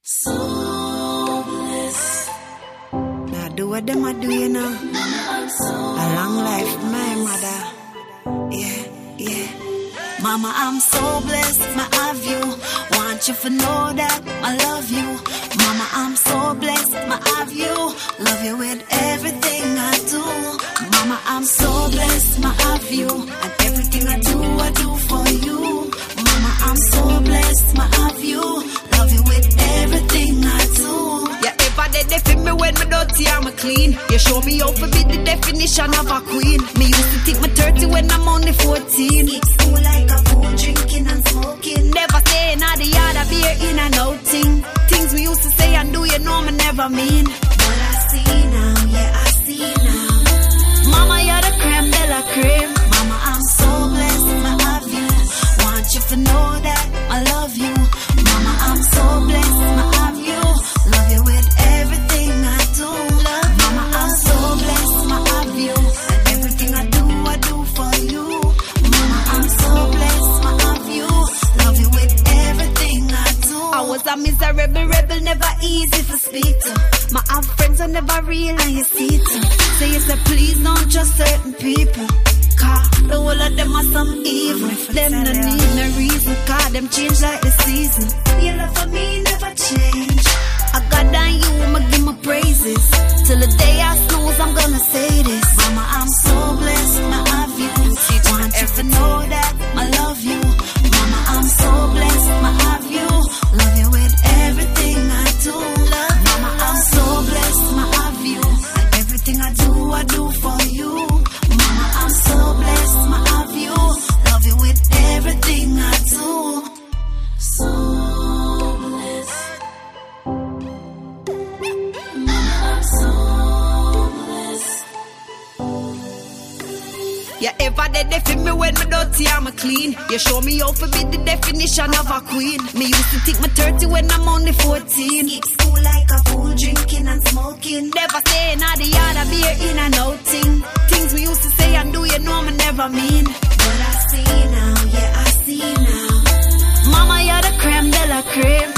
So blessed. Now do what them a do, you know. A long life, my mother. Yeah. Mama, I'm so blessed, I have you. Want you to know that I love you. Mama, I'm so blessed, I have you. Love you with everything I do. Mama, I'm so blessed, I have you. And everything I do for you. Mama, I'm so blessed, I have you. Love you with everything I do. Yeah, if I did they fit me when me dirty, I'm clean. You show me how to be the definition of a queen. Me used to think me 30 when I'm only 14. Keep school like a fool, drinking and smoking. Never staying out the yard, a beer in and outing. Things we used to say and do, you know me never mean. But I see now, yeah, I see now. Mama, you're the creme de la creme. Mama, I'm so blessed, I have you. Want you to know that I love you. Mama, I'm so blessed, I have you. Love you with everything I do. Mama, I'm so blessed, I have you. And everything I do for you. Mama, I'm so blessed, I have you. Love you with everything I do. I was a miserable rebel, never easy to speak to. My have friends are never real and you see too. So you say please don't trust certain people. Cause the whole of them are some evil. Them no need no reason. Cause them change like the season. Your love for me never change. I got down you, I'ma give my praises. Till the day I snooze, I'm gonna say this. Mama, I'm so blessed, I have you. Want you to know that I love you. Mama, I'm so blessed, I have you. Love you with everything I do. Mama, I'm so blessed, I have you. And everything I do for you. Mama, I'm so blessed, I have you. Love you with everything I do. So blessed. Mama, I'm so blessed. Yeah, if I did they fit me when me dirty, I'm clean. You show me how to be the definition of a queen. Me used to think me 30 when I'm only 14. Keep school like a fool, drinking and smoking. Never staying out the yard, a beer in and outing. Things we used to say and do, you know me never mean. But I see now, yeah, I see now. Mama, you're the creme de la creme.